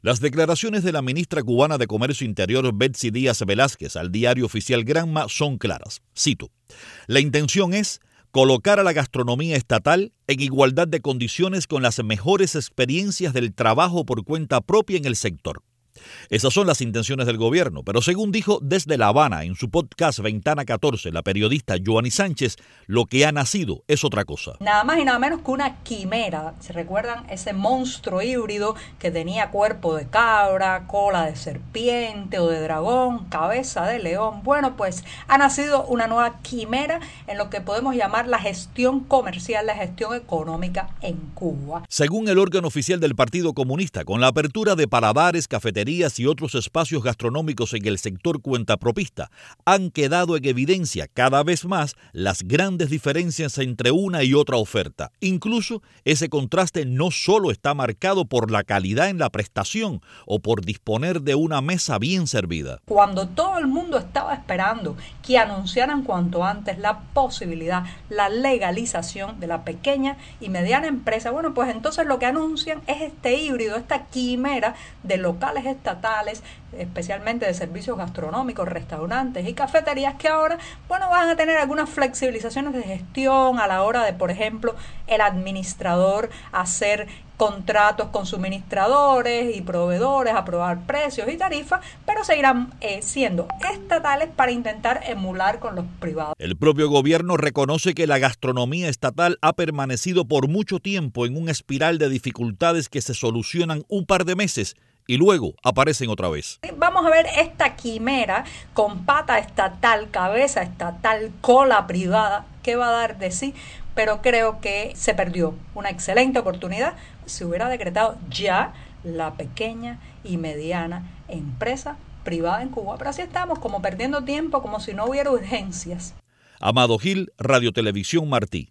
Las declaraciones de la ministra cubana de Comercio Interior, Betsy Díaz Velázquez, al diario oficial Granma son claras. Cito: la intención es colocar a la gastronomía estatal en igualdad de condiciones con las mejores experiencias del trabajo por cuenta propia en el sector. Esas son las intenciones del gobierno, pero según dijo desde La Habana en su podcast Ventana 14, la periodista Joanny Sánchez, lo que ha nacido es otra cosa. Nada más y nada menos que una quimera. ¿Se recuerdan ese monstruo híbrido que tenía cuerpo de cabra, cola de serpiente o de dragón, cabeza de león? Bueno, pues ha nacido una nueva quimera en lo que podemos llamar la gestión comercial, la gestión económica en Cuba. Según el órgano oficial del Partido Comunista, con la apertura de paladares, cafeterías y otros espacios gastronómicos en el sector cuentapropista, han quedado en evidencia cada vez más las grandes diferencias entre una y otra oferta. Incluso ese contraste no solo está marcado por la calidad en la prestación o por disponer de una mesa bien servida. Cuando todo el mundo estaba esperando que anunciaran cuanto antes la posibilidad, la legalización de la pequeña y mediana empresa, bueno, pues entonces lo que anuncian es este híbrido, esta quimera de locales estatales, especialmente de servicios gastronómicos, restaurantes y cafeterías, que ahora, bueno, van a tener algunas flexibilizaciones de gestión a la hora de, por ejemplo, el administrador hacer contratos con suministradores y proveedores, aprobar precios y tarifas, pero seguirán siendo estatales para intentar emular con los privados. El propio gobierno reconoce que la gastronomía estatal ha permanecido por mucho tiempo en una espiral de dificultades que se solucionan un par de meses y luego aparecen otra vez. Vamos a ver esta quimera con pata estatal, cabeza estatal, cola privada, ¿qué va a dar de sí? Pero creo que se perdió una excelente oportunidad. Se hubiera decretado ya la pequeña y mediana empresa privada en Cuba, pero así estamos, como perdiendo tiempo, como si no hubiera urgencias. Amado Gil, Radio Televisión Martí.